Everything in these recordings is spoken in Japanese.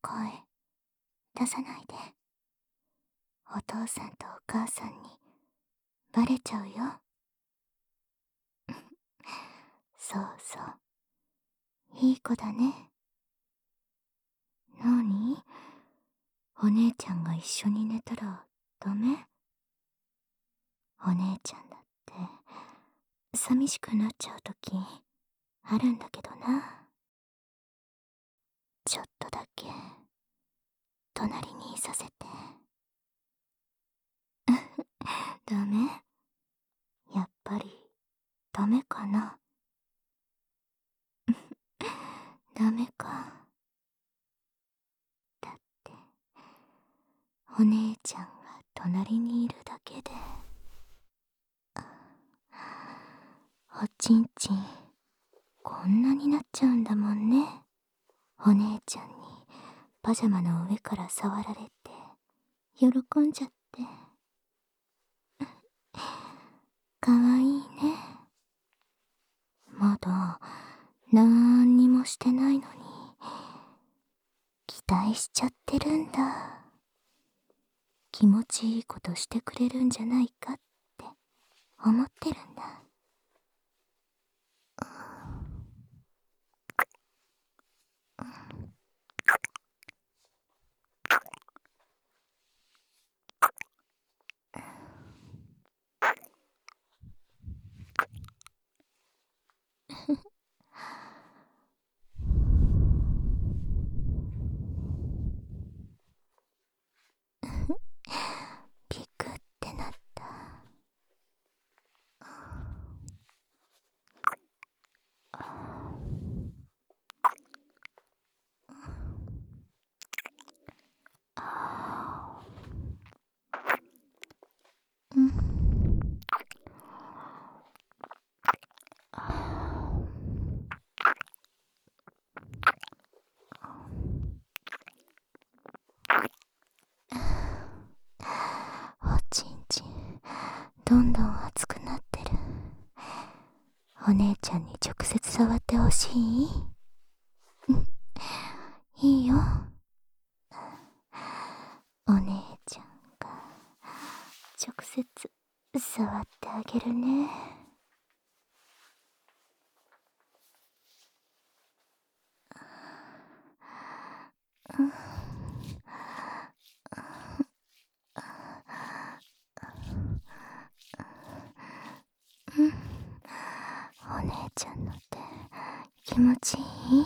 声出さないで。お父さんとお母さんにバレちゃうよ。そうそう、いい子だね。なに、お姉ちゃんが一緒に寝たらダメ？お姉ちゃんだって寂しくなっちゃうときあるんだけどな。ちょっとだけ隣にいさせて。ダメ？やっぱりダメかな。ダメか。だってお姉ちゃんが隣にいるだけでおちんちんこんなになっちゃうんだもんね。お姉ちゃんにパジャマの上から触られて喜んじゃって。かわいいね。まだなんにもしてないのに期待しちゃってるんだ。気持ちいいことしてくれるんじゃないかって思ってるんだ。ピクってなった。うん。おちんちんどんどん熱くなってる。お姉ちゃんに直接触ってほしい？いいよ。お姉ちゃんが直接触ってあげるね。お姉ちゃんの手気持ちいい？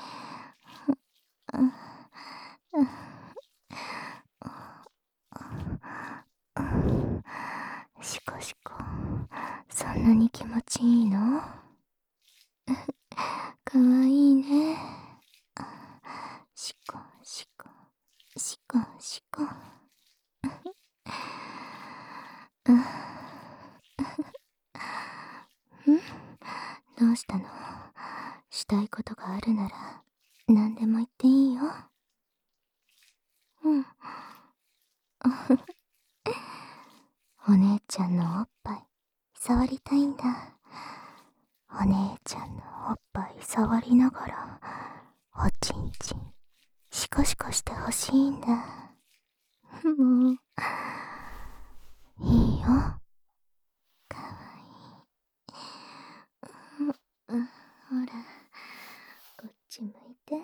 シコシコ、そんなに気持ちいいの？かわいいね。シコシコシコシコ。どうしたの？したいことがあるなら何でも言っていいよ。うん。お姉ちゃんのおっぱい触りたいんだ。お姉ちゃんのおっぱい触りながらおちんちんシコシコしてほしいんだ。もういいよ。かわいい。ほらこっち向いて。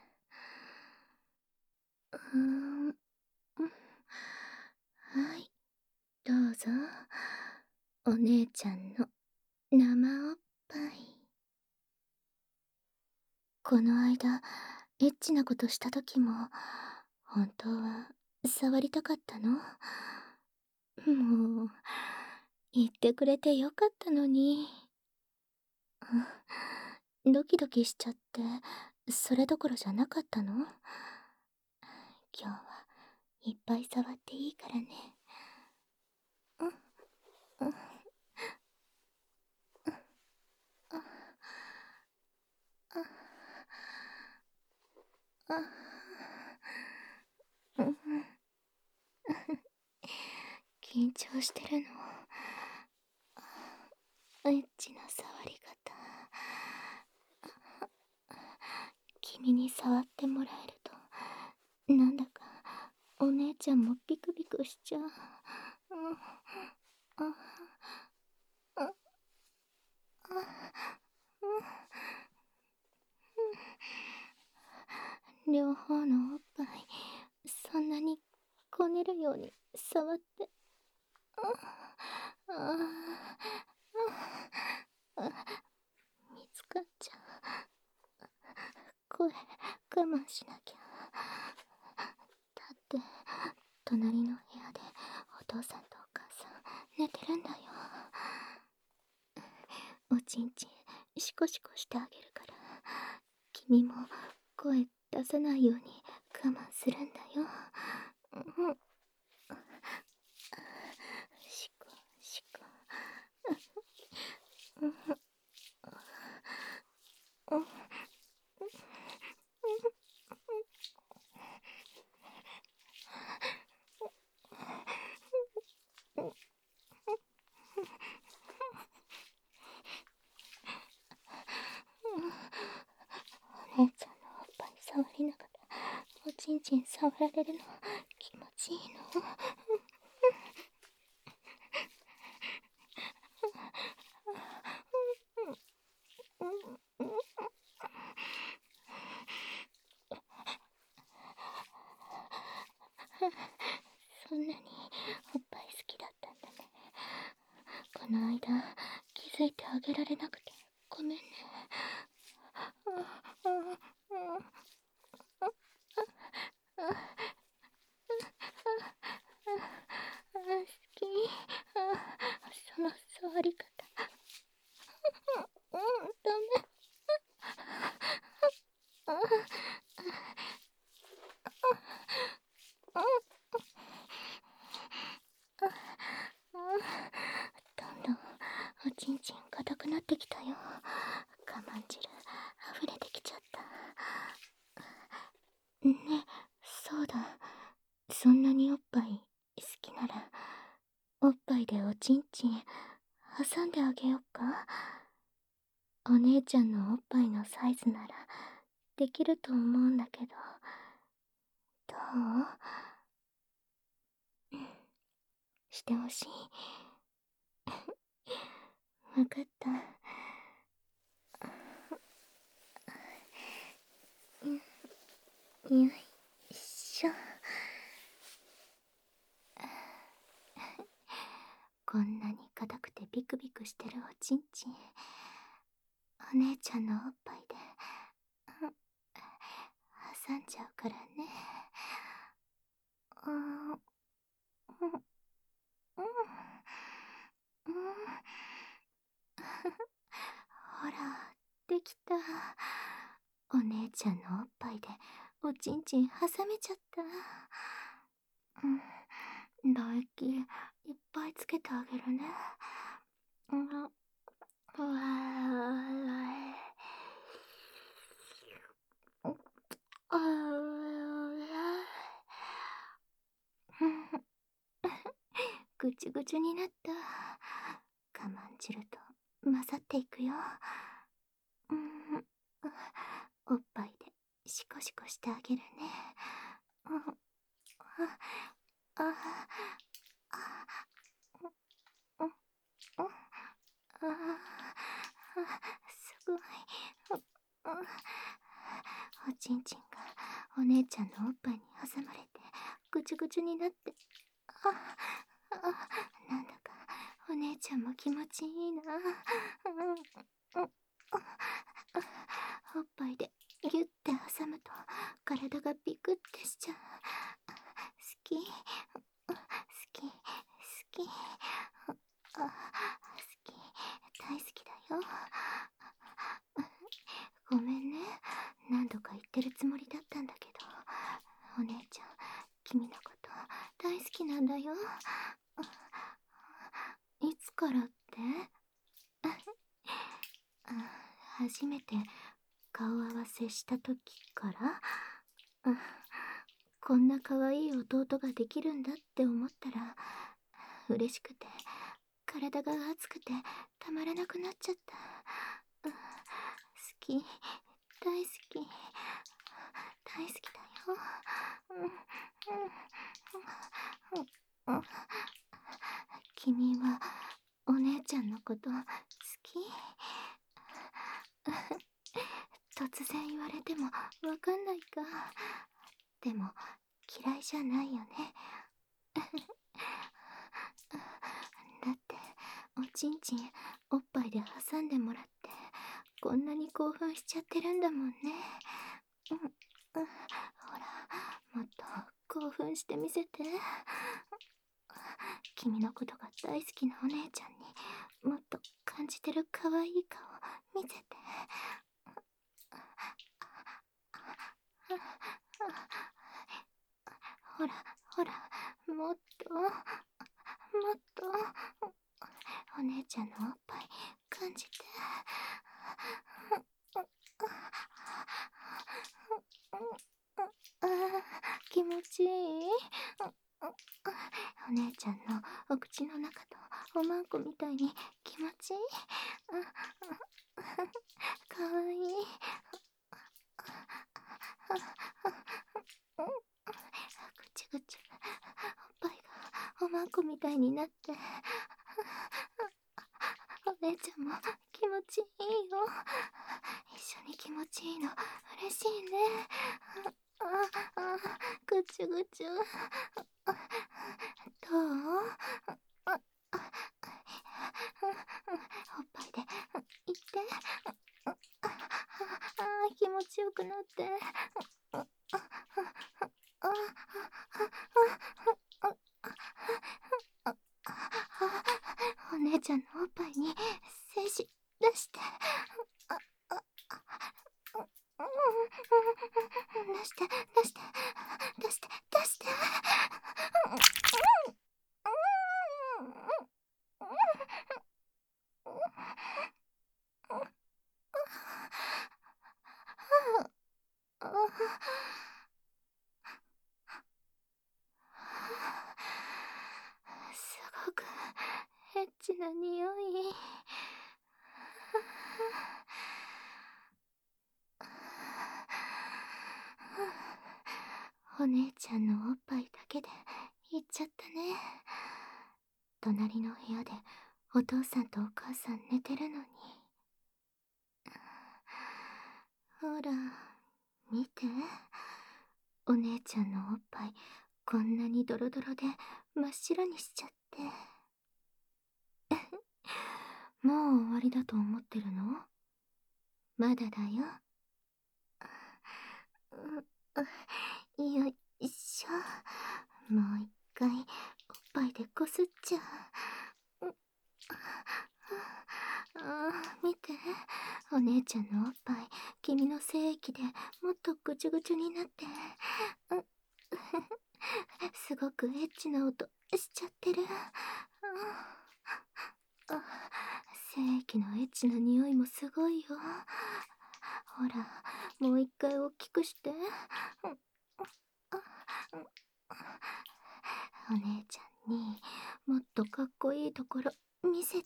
はい、どうぞ。お姉ちゃんの生おっぱい。この間エッチなことした時も本当は触りたかったの？もう言ってくれてよかったのに。ドキドキしちゃってそれどころじゃなかったの？今日はいっぱい触っていいからね。緊張してるの？エッチな触り方君に触ってもらえるとなんだかお姉ちゃんもビクビクしちゃう。ああ両方のおっぱいそんなにこねるように触って、見つかっちゃう。これ我慢しなきゃ。だって隣の部屋でお父さんとお母さん寝てるんだよ。おちんちんシコシコしてあげるから、君も声出さないように我慢するんだよ。シコシコ。お姉ちゃんのおっぱい触りながらおちんちん触られるの気持ちいいの。そんなにおっぱい好きだったんだね。この間気づいてあげられなくてごめんね。好き。その触り方。ダメ。どんどんおちんちん硬くなってきたよ。我慢汁溢れてきちゃった。ね、そうだ。そんなにおっぱい好きなら、おっぱいでおちんちん挟んであげよっか。お姉ちゃんのおっぱいのサイズならできると思うんだけど、どうしてほしい。わかった。よいしょ。こんなに硬くてビクビクしてるおちんちん、お姉ちゃんのおっぱいで挟んじゃうからね。うんうんうんうん。ほら、できた。お姉ちゃんのおっぱいでおちんちん挟めちゃった。唾液いっぱいつけてあげるね。うわぐちゅぐちゅになった。我慢汁と混ざっていくよ。おっぱいでシコシコしてあげるね。あすごい。おちんちんがお姉ちゃんのおっぱいに挟まれてぐちゅぐちゅになって、なんだかお姉ちゃんも気持ちいいな。おっぱいでギュッて挟むと体がビクってしちゃう。好き好き好き好き、大好きだよ。ごめんね、何度か言ってるつもりだったんだけど、お姉ちゃん君のこと大好きなんだよ。いつからって？初めて顔合わせした時から。こんな可愛い弟ができるんだって思ったら嬉しくて体が熱くてたまらなくなっちゃった。好き、大好き、大好きだよ。 君はお姉ちゃんのこと好き？突然言われてもわかんないか。でも嫌いじゃないよね。だっておちんちんおっぱいで挟んでもらってこんなに興奮しちゃってるんだもんね。ほらもっと興奮してみせて。君のことが大好きなお姉ちゃんにもっと感じてる可愛い顔見せて。ほらほら、もっともっとお姉ちゃんのおっぱい感じて。気持ちいい？お姉ちゃんのお口の中とおまんこみたいに気持ちいい？かわいい。ぐちゅぐちゅおっぱいがおまんこみたいになってお姉ちゃんも気持ちいいよ。一緒に気持ちいいの嬉しいね。ぐちゅぐちゅどう？おっぱいで言って。気持ちよくなって。お姉ちゃんのおっぱいに精子出して。出して出して出して出して。すごくエッチな匂い。お姉ちゃんのおっぱいだけで行っちゃったね。隣の部屋でお父さんとお母さん寝てるのに。ほら見て、お姉ちゃんのおっぱいこんなにドロドロで真っ白にしちゃって。もう終わりだと思ってるの？まだだよ。よいしょ。もう一回おっぱいでこすっちゃう。見て、お姉ちゃんのおっぱい君の精液でもっとぐちゅぐちゅになって、すごくエッチな音しちゃってる。精液のエッチな匂いもすごいよ。ほらもう一回大きくして。お姉ちゃんにもっとかっこいいところ見せて。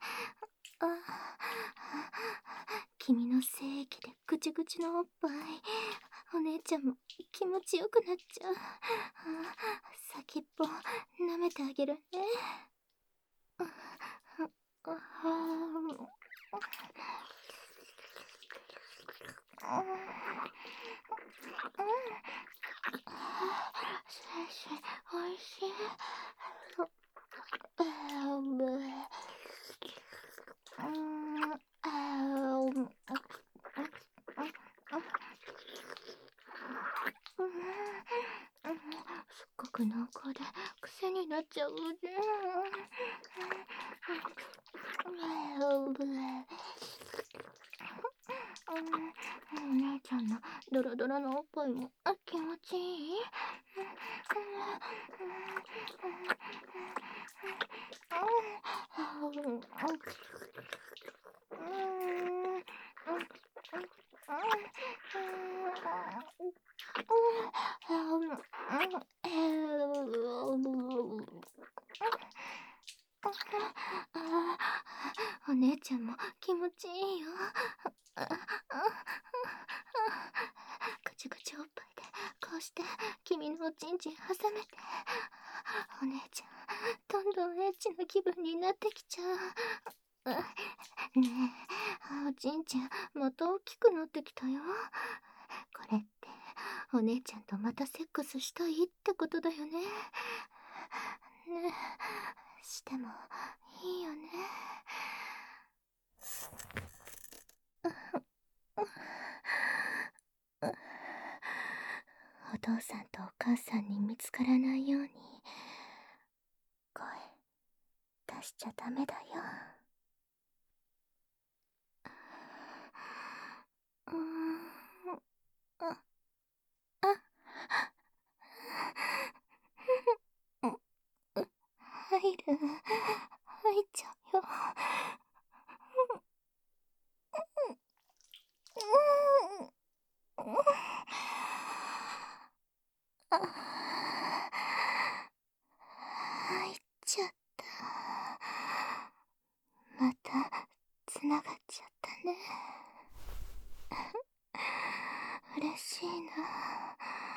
君の精液でぐちぐちのおっぱいお姉ちゃんも気持ちよくなっちゃう。先っぽ舐めてあげるね。精子おいしい。すっごく濃厚で癖になっちゃうね。お姉ちゃんのドロドロのおっぱいも気持ちいい？お姉ちゃんも気持ちいいよ。ぐちぐちおっぱいで興うして君のおちんちん挟めて。お姉ちゃん、どんどんエッチな気分になってきちゃう。ねえ、おちんちんまた大きくなってきたよ。これってお姉ちゃんとまたセックスしたいってことだよね。ねえ、してもいいよね。お父さんとお母さんに見つからないように声出しちゃダメだよ。あ、入っちゃうよ。入っちゃった。またつながっちゃったね。嬉しいな。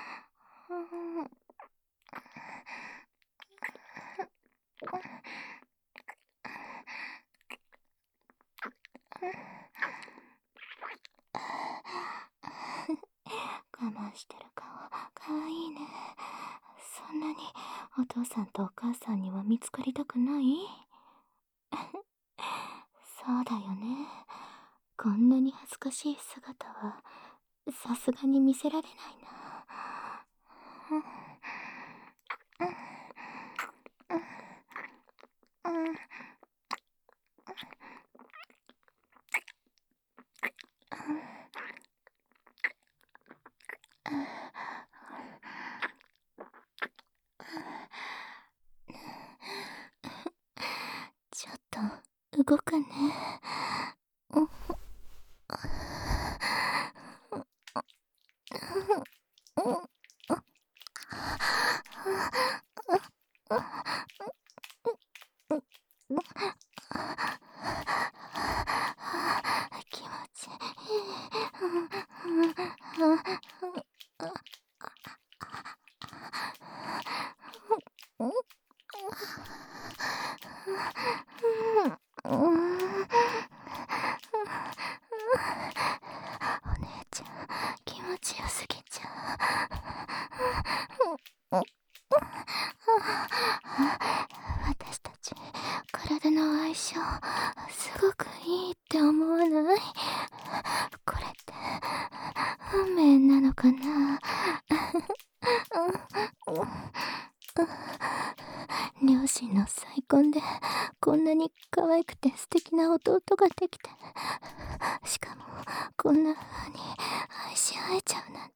我慢してる顔かわいいね。そんなにお父さんとお母さんには見つかりたくない？そうだよね。こんなに恥ずかしい姿はさすがに見せられないな。ちょっと動くね。気持ちいお姉ちゃん、気持ちよすぎちゃう。私たち体の相性すごくいいって思わない？これって運命なのかな。両親の再婚でこんなに可愛くて素敵な弟ができて、しかもこんな風に愛し合えちゃうなんて。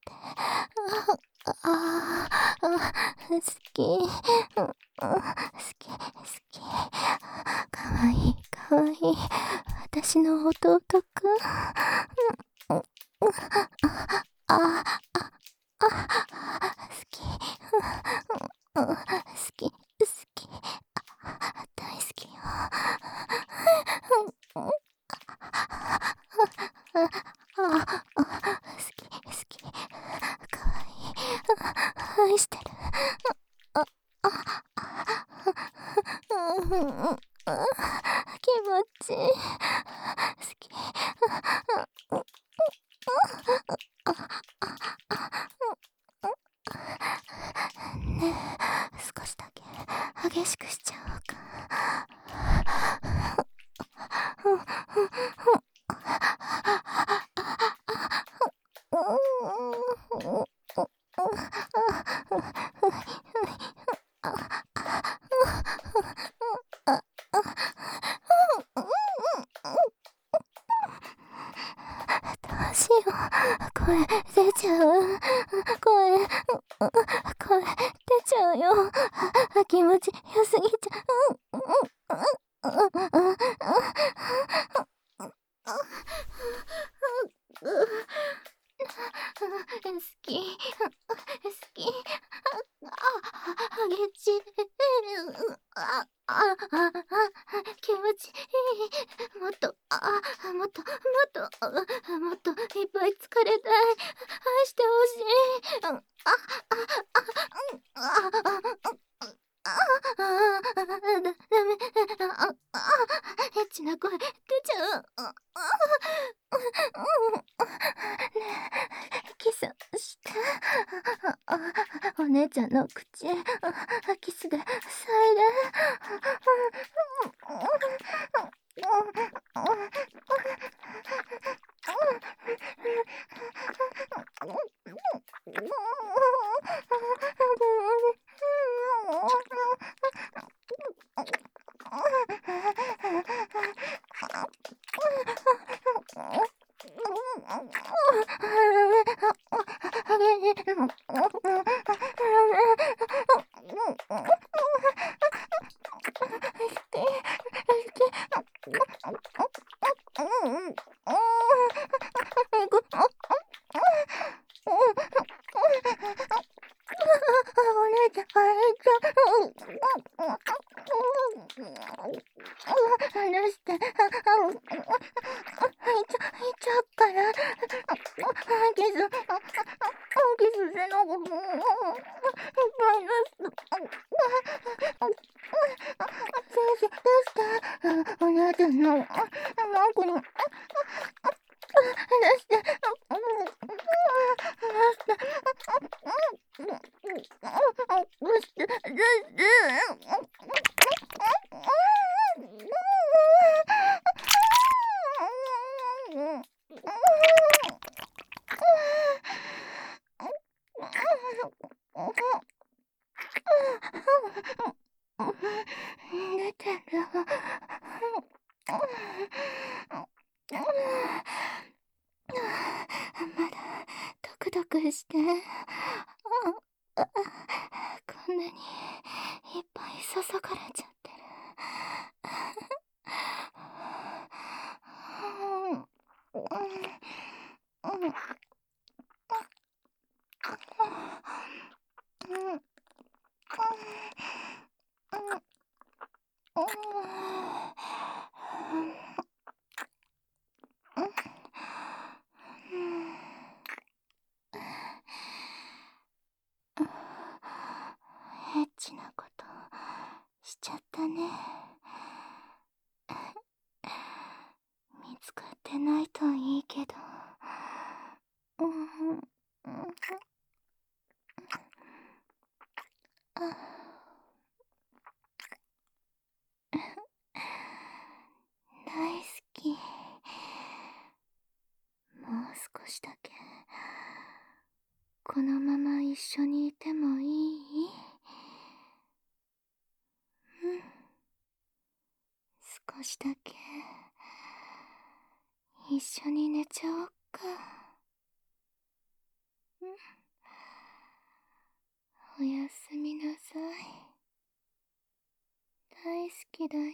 好き、好き、好き。かわいい、かわいい。私の弟くん。好き、好き、好き。大好きよ。好き、好き。かわいい。愛してる。気持ちいい。好き。ねえ、少しだけ激しくしちゃおうか。どうしよう、声出ちゃう。声出ちゃうよ。気持ちよすぎちゃう。好き、好き。激しい。気持ちいい。 もっと、もっと、もっといっぱい疲れたい。愛してほしい。ダメ。エッチな声出ちゃう。キスして。お姉ちゃんの口、キスで塞いで。お姉ちゃん、離して。開いちゃうから。キスせなくても。いっぱい出して。先生、出して。お姉ちゃんの、マークに。出して。出して。出てる。まだドクドクして。こんなにいっぱい注がれちゃってる。エッチなことしちゃったね。見つかってないといいけど。大好き。もう少しだけこのまま一緒にいてもいい？少しだけ一緒に寝ちゃおっか。おやすみなさい。大好きだよ。